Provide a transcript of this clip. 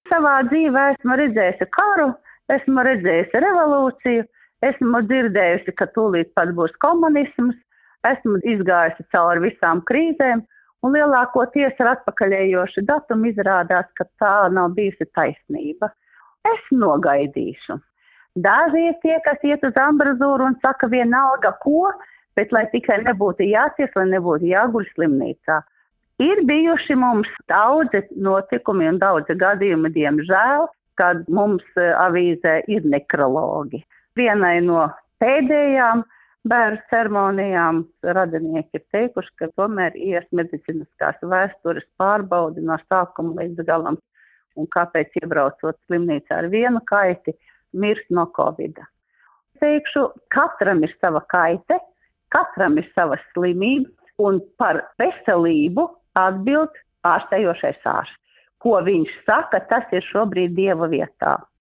Savā dzīvē esmu redzējusi karu, esmu redzējusi revolūciju, esmu dzirdējusi, ka tūlīt pat būs komunisms, esmu izgājusi cauri visām krīzēm, un lielākoties ar atpakaļējošu datumu izrādās, ka tā nav bijusi taisnība. Es nogaidīšu. Daži ir tie, kas iet uz ambrazūru un saka vienalga ko, bet lai tikai nebūtu jāciest, lai nebūtu jāguļ slimnīcā. Ir bijuši mums daudzi notikumi un daudzi gadījumi, diemžēl, kad mums avīzē ir nekrologi. Vienai no pēdējām bērnu ceremonijām radinieki ir teikuši, ka tomēr ies medicīniskās vēstures pārbaudi no sākuma līdz galam, un kāpēc iebraucot slimnīcā ar vienu kaiti, mirst no Covida. Teikšu, katram ir sava kaite, katram ir sava slimība, un par veselību atbild ārstējošais ārsts. Ko viņš saka, tas ir šobrīd Dieva vietā.